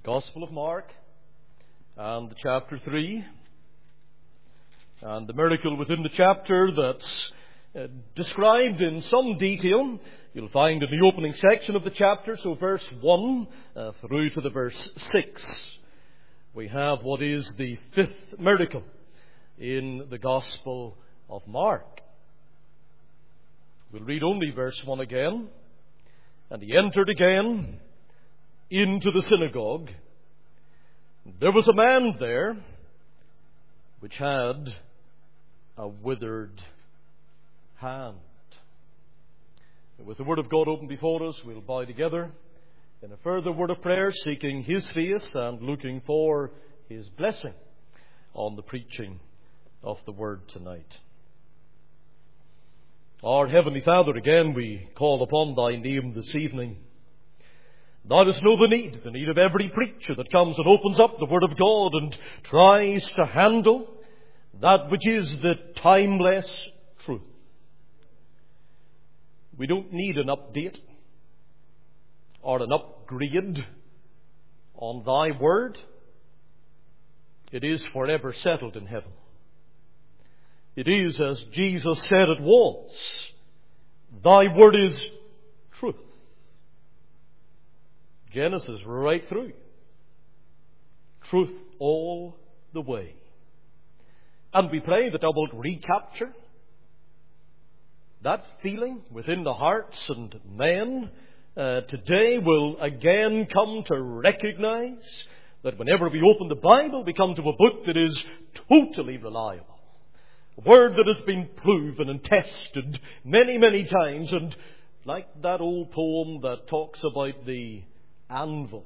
Gospel of Mark and chapter 3, and the miracle within the chapter that's described in some detail you'll find in the opening section of the chapter, so verse 1 through to the verse 6. We have what is the fifth miracle in the Gospel of Mark. We'll read only verse 1 again. And he entered again into the synagogue. There was a man there which had a withered hand. And with the Word of God open before us, we'll bow together in a further word of prayer, seeking His face and looking for His blessing on the preaching of the Word tonight. Our Heavenly Father, again we call upon Thy name this evening. Thou dost know the need of every preacher that comes and opens up the Word of God and tries to handle that which is the timeless truth. We don't need an update or an upgrade on Thy Word. It is forever settled in heaven. It is as Jesus said it was. Thy Word is truth. Genesis right through. Truth all the way. And we pray that Thou wilt recapture that feeling within the hearts and men today will again come to recognize that whenever we open the Bible, we come to a book that is totally reliable. A word that has been proven and tested many, many times. And like that old poem that talks about the anvil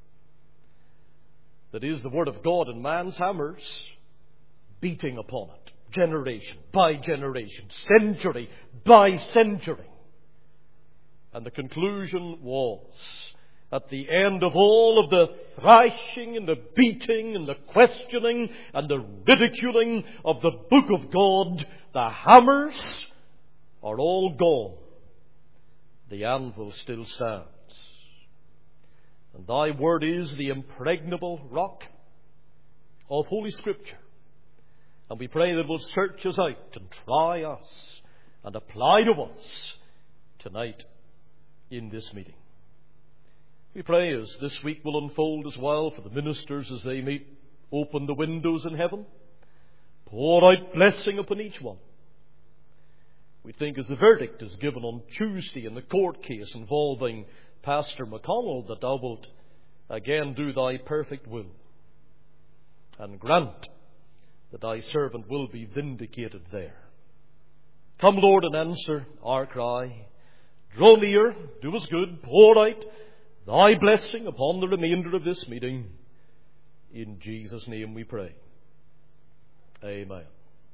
that is the Word of God and man's hammers beating upon it, generation by generation, century by century. And the conclusion was, at the end of all of the thrashing and the beating and the questioning and the ridiculing of the Book of God, the hammers are all gone. The anvil still stands. And Thy Word is the impregnable rock of Holy Scripture. And we pray that it will search us out and try us and apply to us tonight in this meeting. We pray as this week will unfold as well for the ministers as they may open the windows in heaven. Pour out blessing upon each one. We think as the verdict is given on Tuesday in the court case involving Pastor McConnell, that Thou wilt again do Thy perfect will and grant that Thy servant will be vindicated there. Come, Lord, and answer our cry. Draw near, do us good, pour out Thy blessing upon the remainder of this meeting. In Jesus' name we pray. Amen.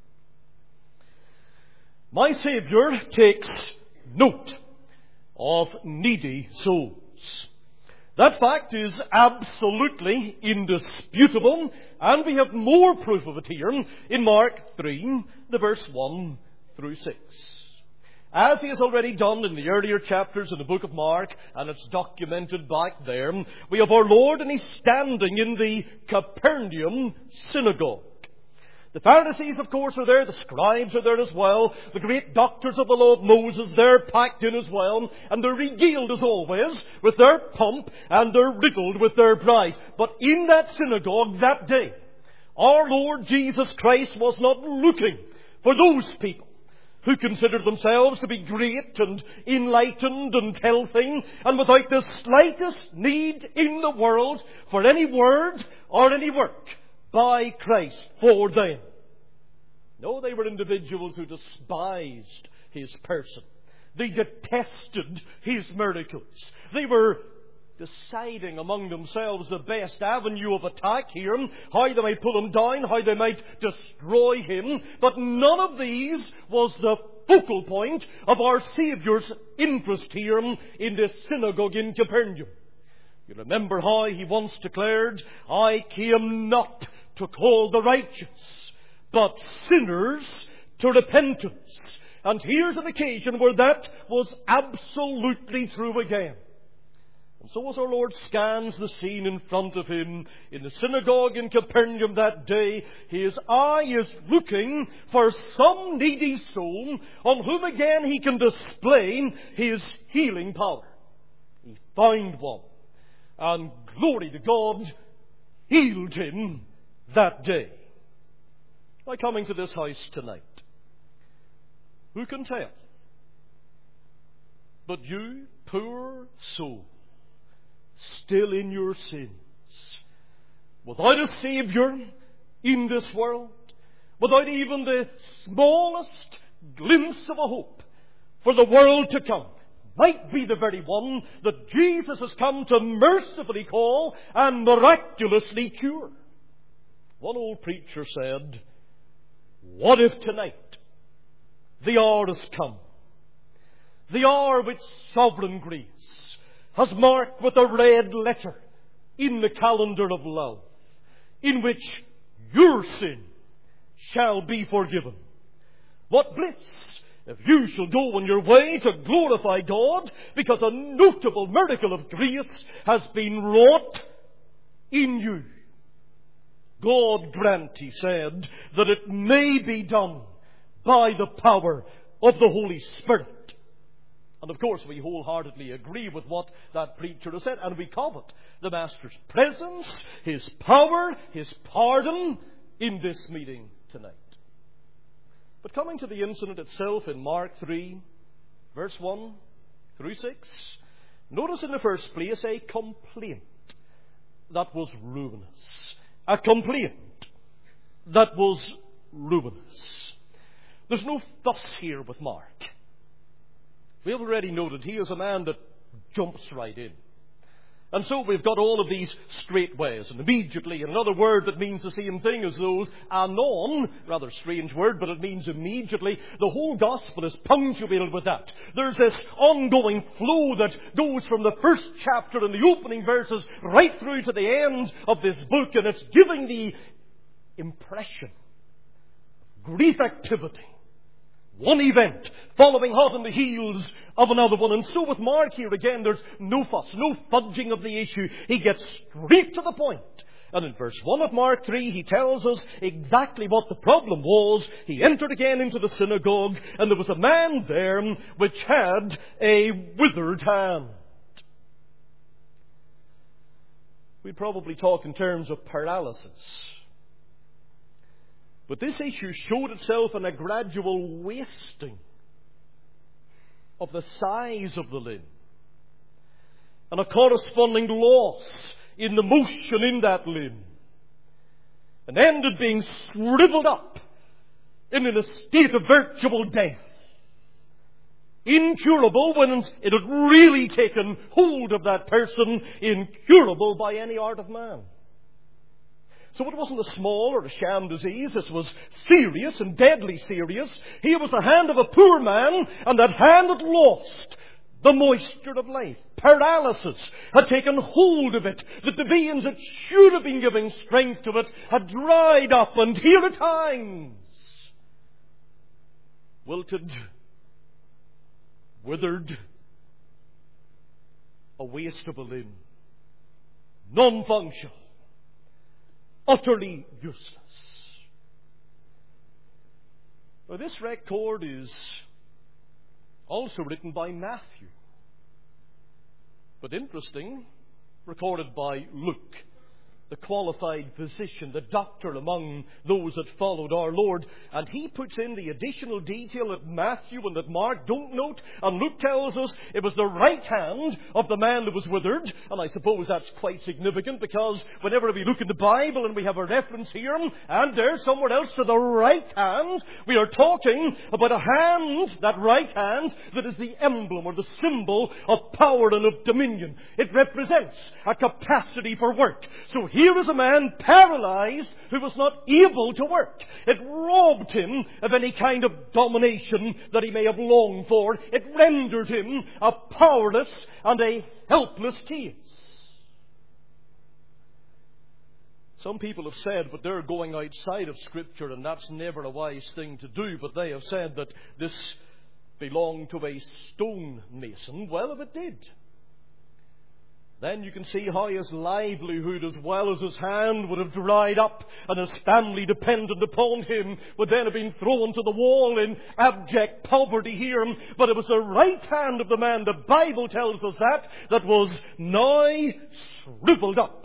My Saviour takes note of needy souls. That fact is absolutely indisputable, and we have more proof of it here in Mark 3, the verse 1 through 6. As He has already done in the earlier chapters in the book of Mark, and it's documented back there, we have our Lord, and He's standing in the Capernaum synagogue. The Pharisees, of course, are there. The scribes are there as well. The great doctors of the law of Moses, they're packed in as well. And they're regaled, as always, with their pomp, and they're riddled with their pride. But in that synagogue that day, our Lord Jesus Christ was not looking for those people who considered themselves to be great and enlightened and healthy, and without the slightest need in the world for any word or any work by Christ for them. No, they were individuals who despised His person. They detested His miracles. They were deciding among themselves the best avenue of attack here, how they might pull Him down, how they might destroy Him. But none of these was the focal point of our Saviour's interest here in this synagogue in Capernaum. You remember how He once declared, I came not to call the righteous, but sinners to repentance. And here's an occasion where that was absolutely true again. And so as our Lord scans the scene in front of him in the synagogue in Capernaum that day, his eye is looking for some needy soul on whom again he can display his healing power. He found one, and glory to God, healed him that day. By coming to this house tonight, who can tell? But you, poor soul, still in your sins, without a Saviour in this world, without even the smallest glimpse of a hope for the world to come, might be the very one that Jesus has come to mercifully call and miraculously cure. One old preacher said, "What if tonight the hour has come, the hour which sovereign grace has marked with a red letter in the calendar of love, in which your sin shall be forgiven. What bliss if you shall go on your way to glorify God, because a notable miracle of grace has been wrought in you. God grant," he said, "that it may be done by the power of the Holy Spirit." And of course we wholeheartedly agree with what that preacher has said, and we covet the Master's presence, His power, His pardon in this meeting tonight. But coming to the incident itself in Mark 3, verse 1 through 6, notice in the first place a complaint that was ruinous. A complaint that was ruinous. There's no fuss here with Mark. We have already noted he is a man that jumps right in. And so we've got all of these straightways, and immediately, another word that means the same thing as those, anon, rather strange word, but it means immediately. The whole gospel is punctuated with that. There's this ongoing flow that goes from the first chapter in the opening verses right through to the end of this book, and it's giving the impression of great activity. One event following hot on the heels of another one. And so with Mark here again, there's no fuss, no fudging of the issue. He gets straight to the point. And in verse 1 of Mark 3, he tells us exactly what the problem was. He entered again into the synagogue, and there was a man there which had a withered hand. We'd probably talk in terms of paralysis. But this issue showed itself in a gradual wasting of the size of the limb, and a corresponding loss in the motion in that limb, and ended being shriveled up in a state of virtual death. Incurable when it had really taken hold of that person, incurable by any art of man. So it wasn't a small or a sham disease. This was serious and deadly serious. Here was the hand of a poor man, and that hand had lost the moisture of life. Paralysis had taken hold of it. The veins that should have been giving strength to it had dried up, and here at times, wilted, withered, a waste of a limb, non-functional, utterly useless. Now, this record is also written by Matthew, but interesting, recorded by Luke, the qualified physician, the doctor among those that followed our Lord. And he puts in the additional detail that Matthew and that Mark don't note. And Luke tells us it was the right hand of the man that was withered. And I suppose that's quite significant, because whenever we look in the Bible and we have a reference here and there somewhere else to the right hand, we are talking about a hand, that right hand, that is the emblem or the symbol of power and of dominion. It represents a capacity for work. So here is a man paralyzed who was not able to work. It robbed him of any kind of domination that he may have longed for. It rendered him a powerless and a helpless case. Some people have said, but they're going outside of Scripture, and that's never a wise thing to do, but they have said that this belonged to a stonemason. Well, if it did, then you can see how his livelihood as well as his hand would have dried up, and his family dependent upon him would then have been thrown to the wall in abject poverty here. But it was the right hand of the man, the Bible tells us that was now shriveled up.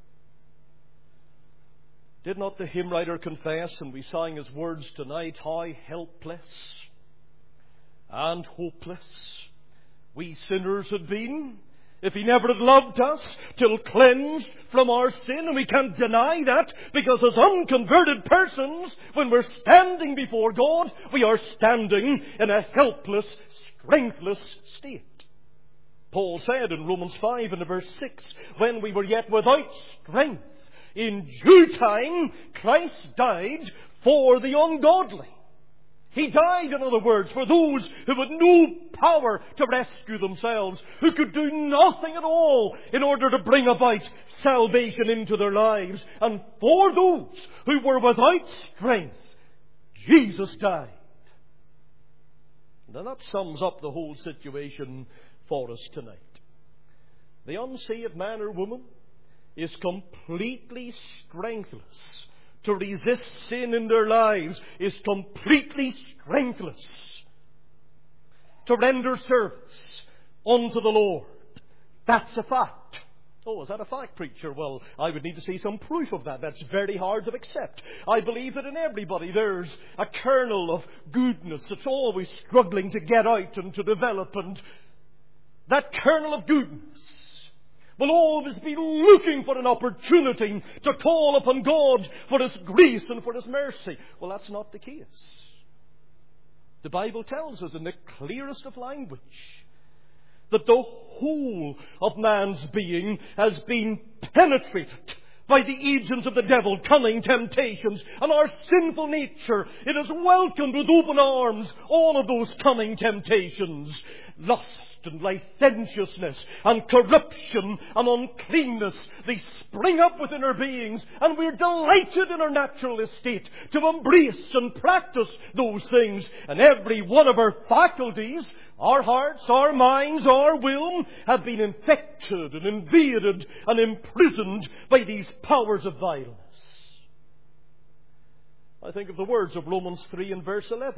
Did not the hymn writer confess, and we sang his words tonight, how helpless and hopeless we sinners had been if he never had loved us till cleansed from our sin? And we can't deny that, because as unconverted persons, when we're standing before God, we are standing in a helpless, strengthless state. Paul said in Romans 5 and verse 6, when we were yet without strength, in due time Christ died for the ungodly. He died, in other words, for those who had no power to rescue themselves, who could do nothing at all in order to bring about salvation into their lives. And for those who were without strength, Jesus died. Now that sums up the whole situation for us tonight. The unsaved man or woman is completely strengthless to resist sin in their lives, is completely strengthless to render service unto the Lord. That's a fact. Oh, is that a fact, preacher? Well, I would need to see some proof of that. That's very hard to accept. I believe that in everybody there's a kernel of goodness that's always struggling to get out and to develop, and that kernel of goodness will always be looking for an opportunity to call upon God for His grace and for His mercy. Well, that's not the case. The Bible tells us in the clearest of language that the whole of man's being has been penetrated by the agents of the devil, cunning temptations, and our sinful nature. It has welcomed with open arms all of those cunning temptations. Lust and licentiousness and corruption and uncleanness, they spring up within our beings, and we're delighted in our natural estate to embrace and practice those things. And every one of our faculties, our hearts, our minds, our will, have been infected and invaded and imprisoned by these powers of violence. I think of the words of Romans 3 and verse 11.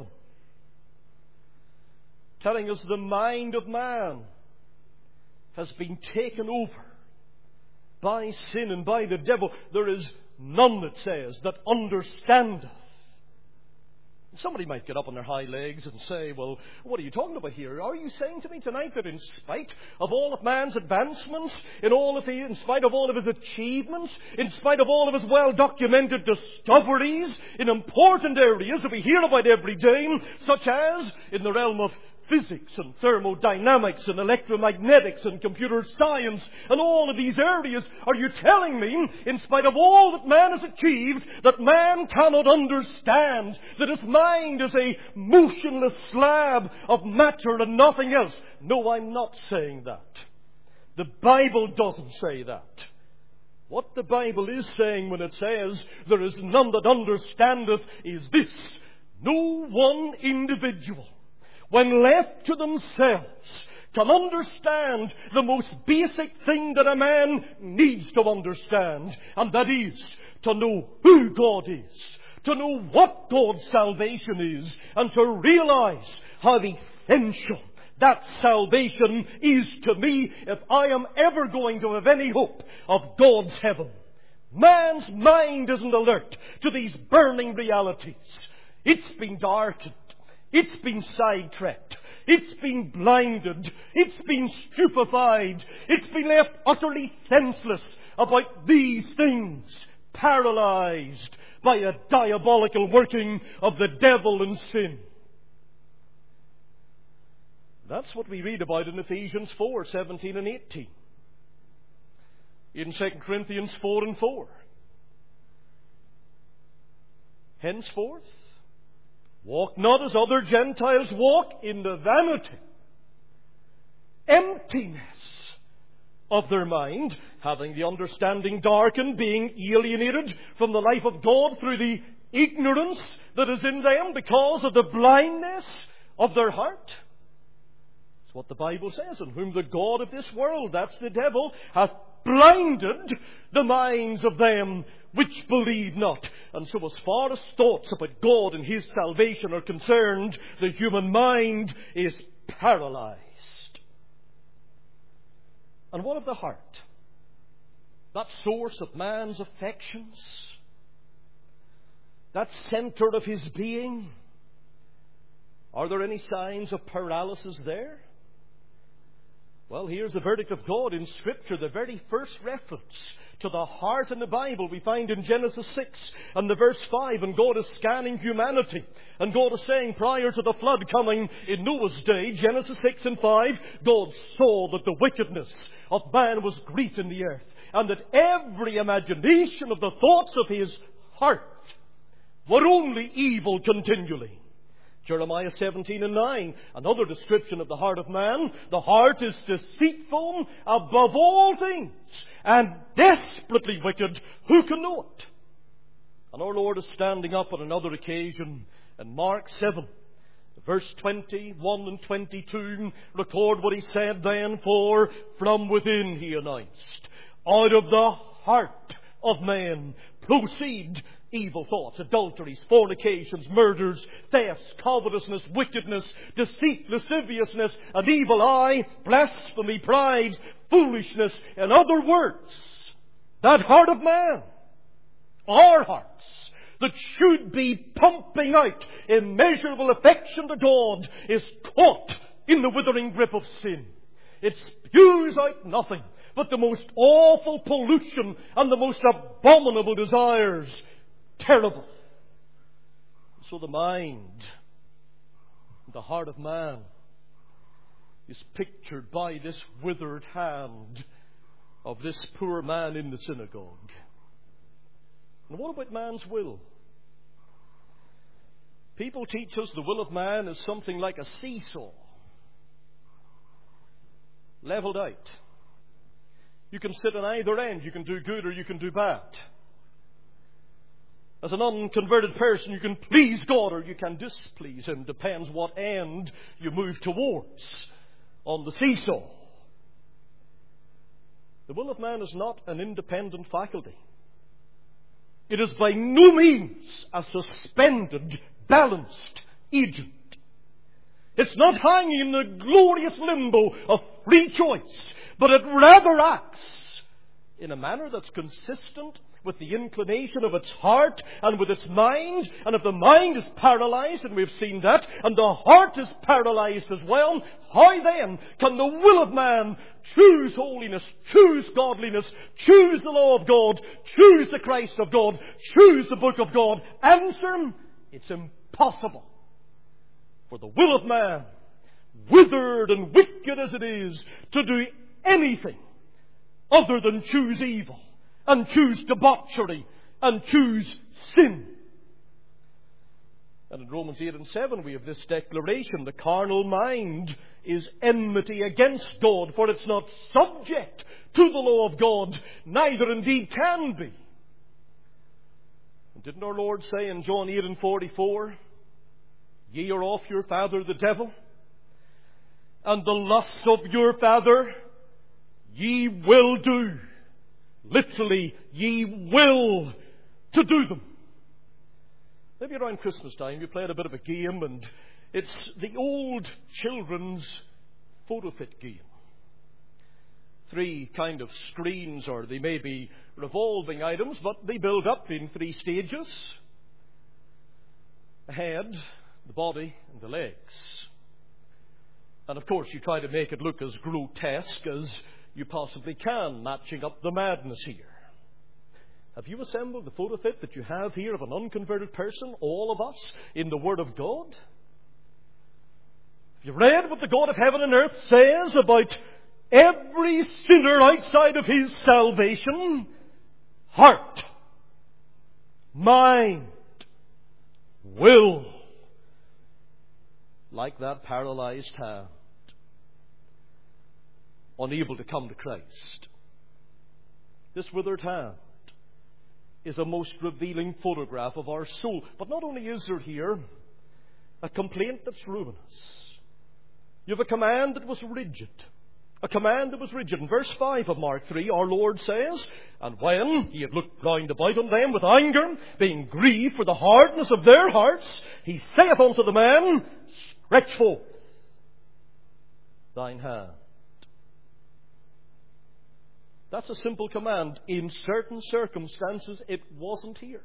Telling us the mind of man has been taken over by sin and by the devil. There is none, that says, that understandeth. Somebody might get up on their high legs and say, well, what are you talking about here? Are you saying to me tonight that in spite of all of man's advancements, in spite of all of his achievements, in spite of all of his well-documented discoveries in important areas that we hear about every day, such as in the realm of physics and thermodynamics and electromagnetics and computer science and all of these areas, are you telling me, in spite of all that man has achieved, that man cannot understand that his mind is a motionless slab of matter and nothing else? No, I'm not saying that. The Bible doesn't say that. What the Bible is saying when it says there is none that understandeth is this: no one individual, when left to themselves, can understand the most basic thing that a man needs to understand, and that is to know who God is, to know what God's salvation is, and to realize how essential that salvation is to me if I am ever going to have any hope of God's heaven. Man's mind isn't alert to these burning realities. It's been darkened. It's been sidetracked. It's been blinded. It's been stupefied. It's been left utterly senseless about these things, paralyzed by a diabolical working of the devil and sin. That's what we read about in Ephesians 4, 17 and 18. In 2 Corinthians 4 and 4. Henceforth, walk not as other Gentiles walk, in the vanity, emptiness of their mind, having the understanding darkened, being alienated from the life of God through the ignorance that is in them because of the blindness of their heart. That's what the Bible says. "In whom the God of this world," that's the devil, "hath blinded the minds of them which believe not." And so as far as thoughts about God and His salvation are concerned, the human mind is paralyzed. And what of the heart? That source of man's affections, that center of his being. Are there any signs of paralysis there? Well, here's the verdict of God in Scripture. The very first reference to the heart in the Bible we find in Genesis 6 and the verse 5. And God is scanning humanity. And God is saying, prior to the flood coming in Noah's day, Genesis 6 and 5, God saw that the wickedness of man was great in the earth, and that every imagination of the thoughts of his heart were only evil continually. Jeremiah 17 and 9, another description of the heart of man. "The heart is deceitful above all things, and desperately wicked. Who can know it?" And our Lord is standing up on another occasion in Mark 7. Verse 21 and 22 record what He said then. "For from within," He announced, "out of the heart of man proceed evil thoughts, adulteries, fornications, murders, thefts, covetousness, wickedness, deceit, lasciviousness, an evil eye, blasphemy, pride, foolishness." In other words, that heart of man, our hearts, that should be pumping out immeasurable affection to God, is caught in the withering grip of sin. It spews out nothing but the most awful pollution and the most abominable desires. Terrible. So the mind, the heart of man, is pictured by this withered hand of this poor man in the synagogue. And what about man's will? People teach us the will of man is something like a seesaw, leveled out. You can sit on either end. You can do good or you can do bad. As an unconverted person, you can please God or you can displease Him. Depends what end you move towards on the seesaw. The will of man is not an independent faculty. It is by no means a suspended, balanced agent. It's not hanging in the glorious limbo of free choice, but it rather acts in a manner that's consistent with the inclination of its heart and with its mind. And if the mind is paralyzed, and we've seen that, and the heart is paralyzed as well, how then can the will of man choose holiness, choose godliness, choose the law of God, choose the Christ of God, choose the book of God? Answer: it's impossible for the will of man, withered and wicked as it is, to do anything other than choose evil and choose debauchery and choose sin. And in Romans 8 and 7 we have this declaration: the carnal mind is enmity against God, for it's not subject to the law of God, neither indeed can be. And didn't our Lord say in John 8 and 44, "Ye are of your father the devil, and the lusts of your father ye will do." Literally, ye will to do them. Maybe around Christmas time you played a bit of a game, and it's the old children's photo fit game. 3 kind of screens, or they may be revolving items, but they build up in 3 stages: the head, the body, and the legs. And of course you try to make it look as grotesque as you possibly can, matching up the madness here. Have you assembled the photo fit that you have here of an unconverted person, all of us, in the Word of God? Have you read what the God of heaven and earth says about every sinner outside of His salvation? Heart, mind, will, like that paralyzed hand, unable to come to Christ. This withered hand is a most revealing photograph of our soul. But not only is there here a complaint that's ruinous, You have a command that was rigid. A command that was rigid. In verse 5 of Mark 3, our Lord says, "And when he had looked round about on them with anger, being grieved for the hardness of their hearts, he saith unto the man, Stretch forth thine hand." That's a simple command. In certain circumstances, it wasn't here.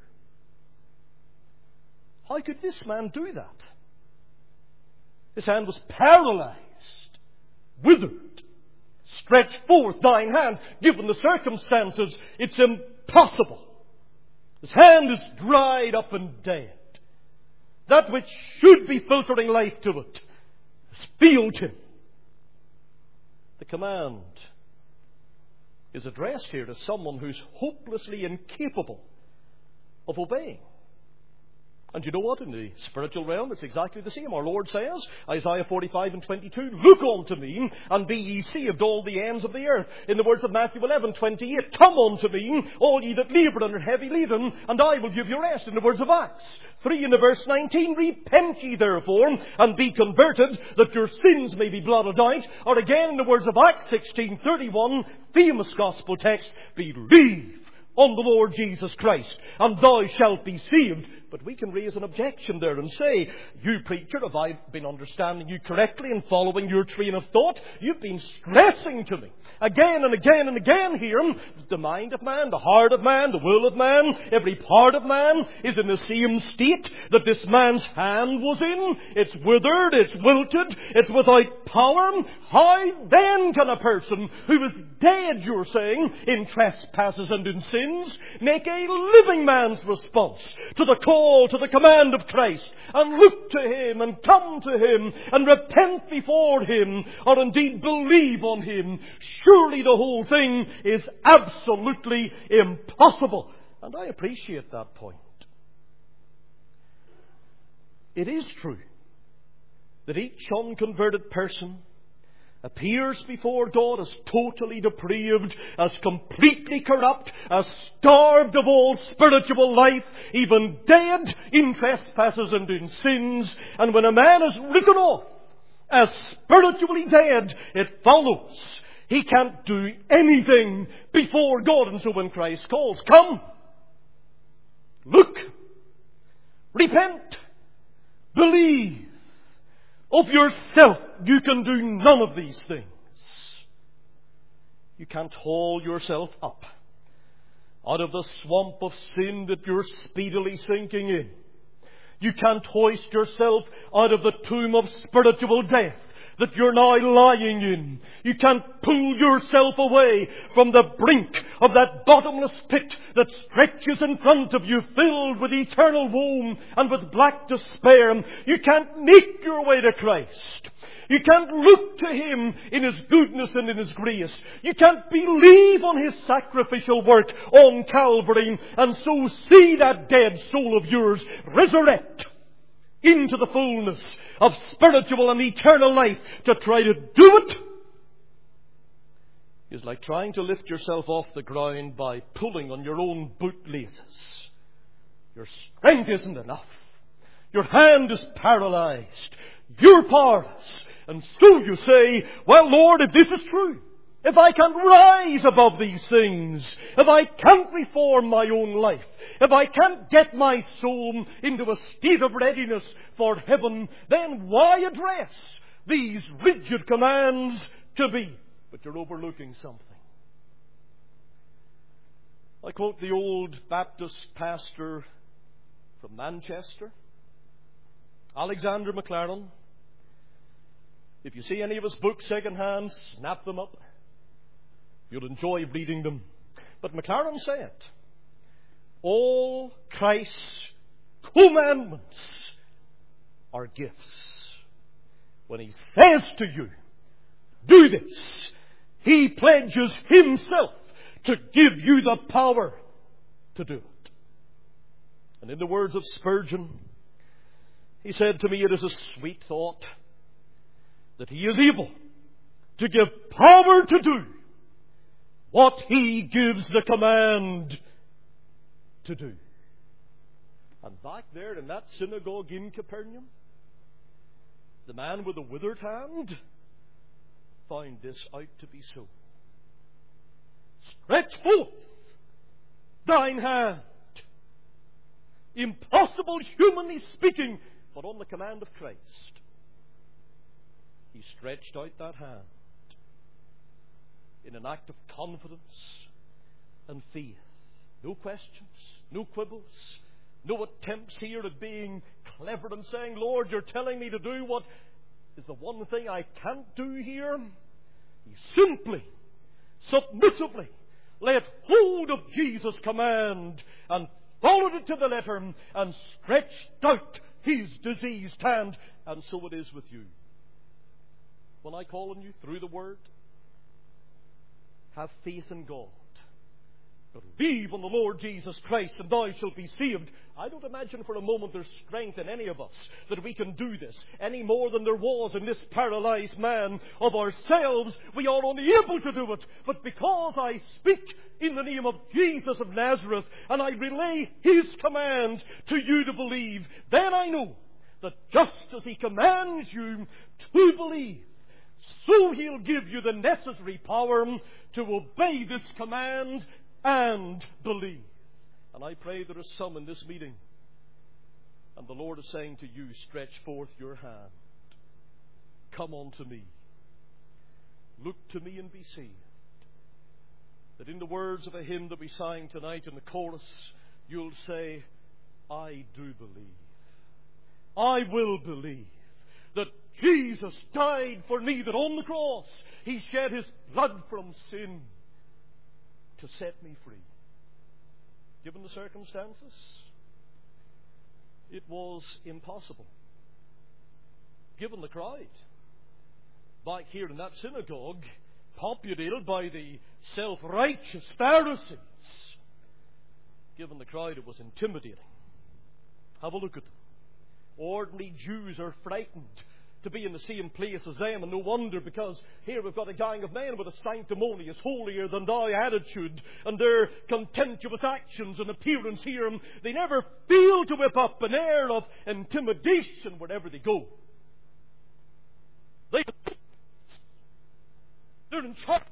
How could this man do that? His hand was paralyzed, withered. Stretch forth thine hand. Given the circumstances, it's impossible. His hand is dried up and dead. That which should be filtering life to it has failed him. The command is addressed here to someone who's hopelessly incapable of obeying. And you know what? In the spiritual realm, it's exactly the same. Our Lord says, Isaiah 45 and 22, "Look unto me, and be ye saved, all the ends of the earth." In the words of Matthew 11:28, "Come unto me, all ye that labour and are heavy laden, and I will give you rest." In the words of Acts 3 and verse 19, "Repent ye therefore, and be converted, that your sins may be blotted out." Or again, in the words of Acts 16:31, famous gospel text, "Believe on the Lord Jesus Christ, and thou shalt be saved." But we can raise an objection there and say, "You preacher, have I been understanding you correctly and following your train of thought? You've been stressing to me again and again and again here that the mind of man, the heart of man, the will of man, every part of man is in the same state that this man's hand was in. It's withered, it's wilted, it's without power. How then can a person who is dead, you're saying, in trespasses and in sins, make a living man's response to the call, to the command of Christ, and look to Him and come to Him and repent before Him, or indeed believe on Him? Surely the whole thing is absolutely impossible." And I appreciate that point. It is true that each unconverted person appears before God as totally depraved, as completely corrupt, as starved of all spiritual life, even dead in trespasses and in sins. And when a man is written off as spiritually dead, it follows he can't do anything before God. And so when Christ calls, "Come, look, repent, believe," of yourself, you can do none of these things. You can't haul yourself up out of the swamp of sin that you're speedily sinking in. You can't hoist yourself out of the tomb of spiritual death that you're now lying in. You can't pull yourself away from the brink of that bottomless pit that stretches in front of you, filled with eternal woe and with black despair. You can't make your way to Christ. You can't look to Him in His goodness and in His grace. You can't believe on His sacrificial work on Calvary and so see that dead soul of yours resurrect into the fullness of spiritual and eternal life. To try to do it is like trying to lift yourself off the ground by pulling on your own bootlaces. Your strength isn't enough. Your hand is paralyzed. You're powerless. And so you say, "Well, Lord, if this is true, if I can't rise above these things, if I can't reform my own life, if I can't get my soul into a state of readiness for heaven, then why address these rigid commands to me?" But you're overlooking something. I quote the old Baptist pastor from Manchester, Alexander MacLaren. If you see any of his books second-hand, snap them up. You'll enjoy reading them. But MacLaren said, all Christ's commandments are gifts. When He says to you, "Do this," He pledges Himself to give you the power to do it. And in the words of Spurgeon, he said to me, "It is a sweet thought that He is able to give power to do what He gives the command to do." And back there in that synagogue in Capernaum, the man with the withered hand found this out to be so. Stretch forth thine hand. Impossible, humanly speaking, but on the command of Christ, he stretched out that hand in an act of confidence and faith. No questions, no quibbles, no attempts here at being clever and saying, Lord, you're telling me to do what is the one thing I can't do here. He simply, submissively laid hold of Jesus' command and followed it to the letter and stretched out his diseased hand. And so it is with you. When I call on you through the Word, have faith in God. Believe on the Lord Jesus Christ and thou shalt be saved. I don't imagine for a moment there's strength in any of us that we can do this any more than there was in this paralyzed man. Of ourselves, we are unable to do it. But because I speak in the name of Jesus of Nazareth and I relay his command to you to believe, then I know that just as he commands you to believe, so he'll give you the necessary power to obey this command and believe. And I pray there is some in this meeting, and the Lord is saying to you, stretch forth your hand. Come unto me. Look to me and be saved. That in the words of a hymn that we sang tonight in the chorus, you'll say, I do believe. I will believe that Jesus died for me, that on the cross he shed his blood from sin to set me free. Given the circumstances, it was impossible. Given the crowd, back here in that synagogue, populated by the self-righteous Pharisees, given the crowd, it was intimidating. Have a look at them. Ordinary Jews are frightened to be in the same place as them, and no wonder, because here we've got a gang of men with a sanctimonious, holier than thou attitude, and their contemptuous actions and appearance here, and they never fail to whip up an air of intimidation wherever they go. They're in charge.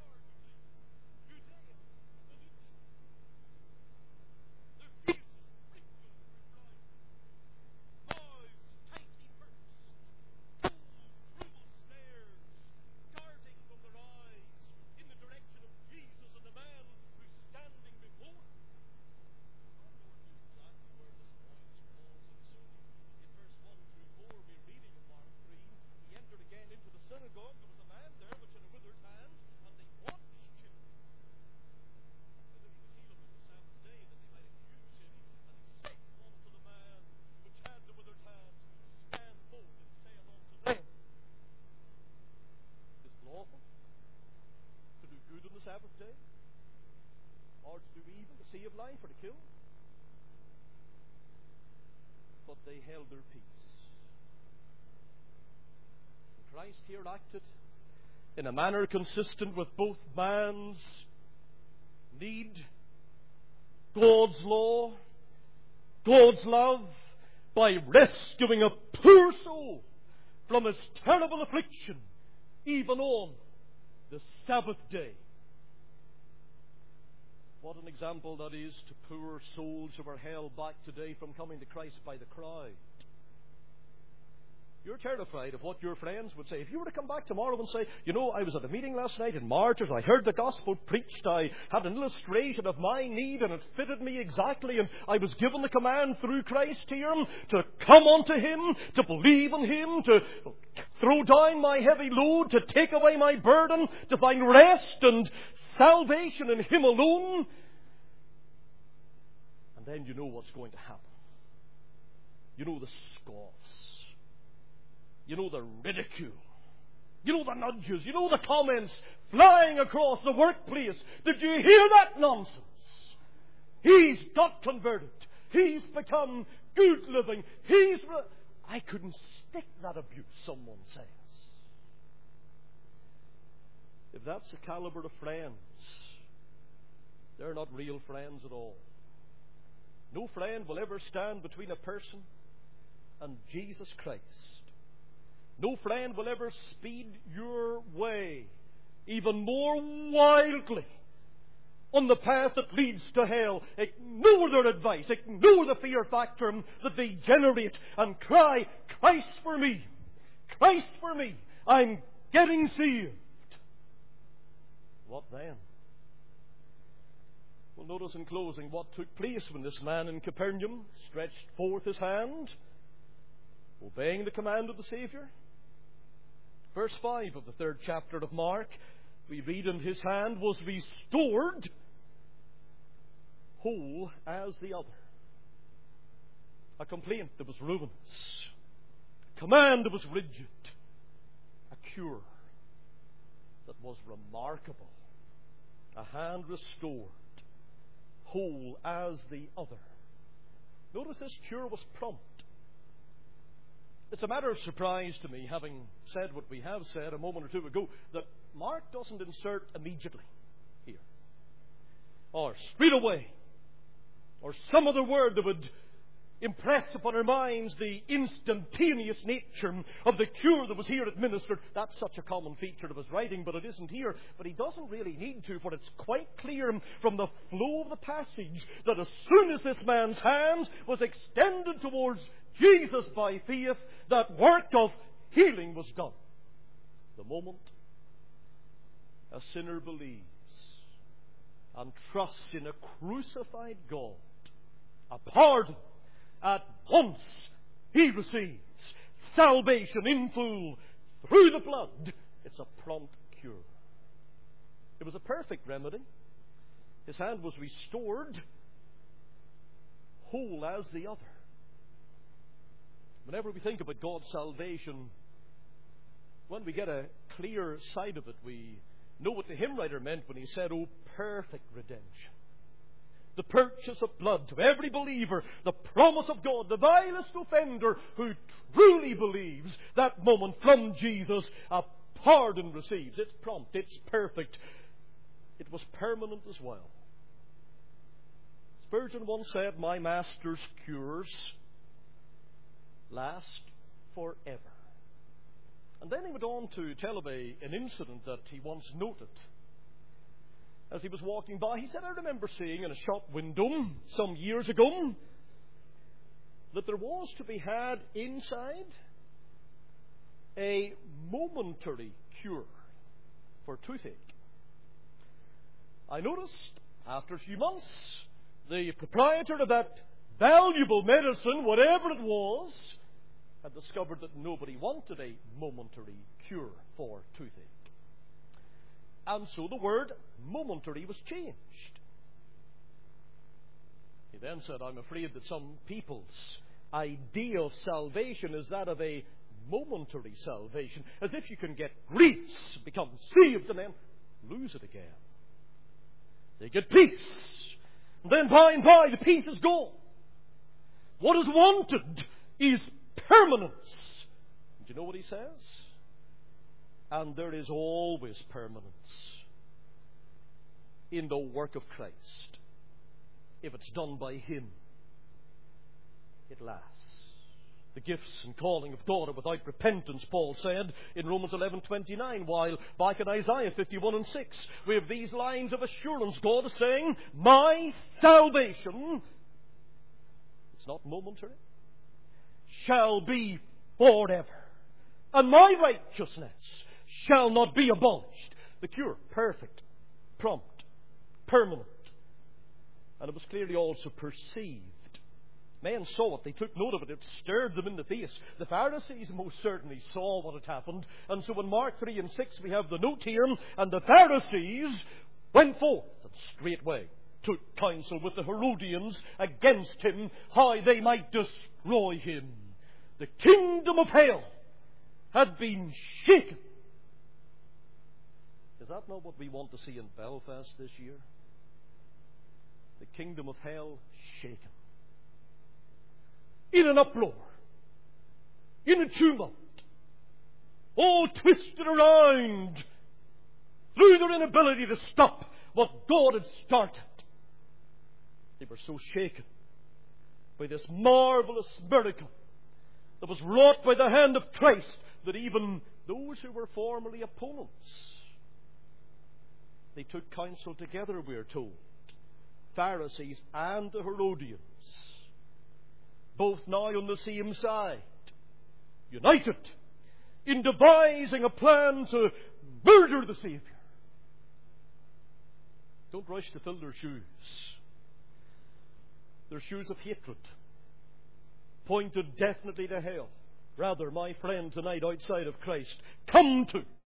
Sabbath day, or to do evil, to save life, or to kill. But they held their peace. And Christ here acted in a manner consistent with both man's need, God's law, God's love, by rescuing a poor soul from his terrible affliction, even on the Sabbath day. What an example that is to poor souls who are held back today from coming to Christ by the crowd. You're terrified of what your friends would say. If you were to come back tomorrow and say, you know, I was at a meeting last night in Martyrs, I heard the gospel preached, I had an illustration of my need and it fitted me exactly, and I was given the command through Christ here to come unto him, to believe in him, to throw down my heavy load, to take away my burden, to find rest and salvation in him alone. And then you know what's going to happen. You know the scoffs. You know the ridicule. You know the nudges. You know the comments flying across the workplace. Did you hear that nonsense? He's got converted. He's become good living. I couldn't stick that abuse, someone says. If that's the caliber of friends, they're not real friends at all. No friend will ever stand between a person and Jesus Christ. No friend will ever speed your way even more wildly on the path that leads to hell, ignore their advice, ignore the fear factor that they generate, and cry, Christ for me! Christ for me! I'm getting saved! What then? Well, notice in closing what took place when this man in Capernaum stretched forth his hand, obeying the command of the Saviour. Verse 5 of the 3rd chapter of Mark, we read, and his hand was restored whole as the other. A complaint that was ruinous. A command that was rigid. A cure that was remarkable. A hand restored whole as the other. Notice this cure was prompt. It's a matter of surprise to me, having said what we have said a moment or two ago, that Mark doesn't insert immediately here, or straight away, or some other word that would impress upon our minds the instantaneous nature of the cure that was here administered. That's such a common feature of his writing, but it isn't here. But he doesn't really need to, for it's quite clear from the flow of the passage that as soon as this man's hand was extended towards Jesus by faith, that work of healing was done. The moment a sinner believes and trusts in a crucified God, a pardon, at once he receives salvation in full through the blood. It's a prompt cure. It was a perfect remedy. His hand was restored whole as the other. Whenever we think about God's salvation, when we get a clear sight of it, we know what the hymn writer meant when he said, "Oh, perfect redemption. The purchase of blood to every believer, the promise of God, the vilest offender who truly believes, that moment from Jesus, a pardon receives." It's prompt, it's perfect. It was permanent as well. Spurgeon once said, "My master's cures last forever." And then he went on to tell of an incident that he once noted. As he was walking by, he said, "I remember seeing in a shop window some years ago that there was to be had inside a momentary cure for toothache. I noticed after a few months the proprietor of that valuable medicine, whatever it was, had discovered that nobody wanted a momentary cure for toothache. And so the word momentary was changed." He then said, "I'm afraid that some people's idea of salvation is that of a momentary salvation, as if you can get grace, become saved, and then lose it again. They get peace, and then by and by the peace is gone. What is wanted is permanence." Do you know what he says? And there is always permanence in the work of Christ. If it's done by Him, it lasts. The gifts and calling of God are without repentance, Paul said in Romans 11:29, while back in Isaiah 51:6, we have these lines of assurance. God is saying, "My salvation," it's not momentary, "shall be forever, and my righteousness shall not be abolished." The cure, perfect, prompt, permanent. And it was clearly also perceived. Men saw it, they took note of it, it stared them in the face. The Pharisees most certainly saw what had happened. And so in Mark 3:6 we have the note here, "And the Pharisees went forth and straightway took counsel with the Herodians against him, how they might destroy him." The kingdom of hell had been shaken. Is that not what we want to see in Belfast this year? The kingdom of hell shaken. In an uproar. In a tumult. All twisted around through their inability to stop what God had started. They were so shaken by this marvelous miracle that was wrought by the hand of Christ that even those who were formerly opponents They took counsel together, we are told. Pharisees and the Herodians, both now on the same side, united in devising a plan to murder the Saviour. Don't rush to fill their shoes. They're shoes of hatred, pointed definitely to hell. Rather, my friend, tonight outside of Christ, come to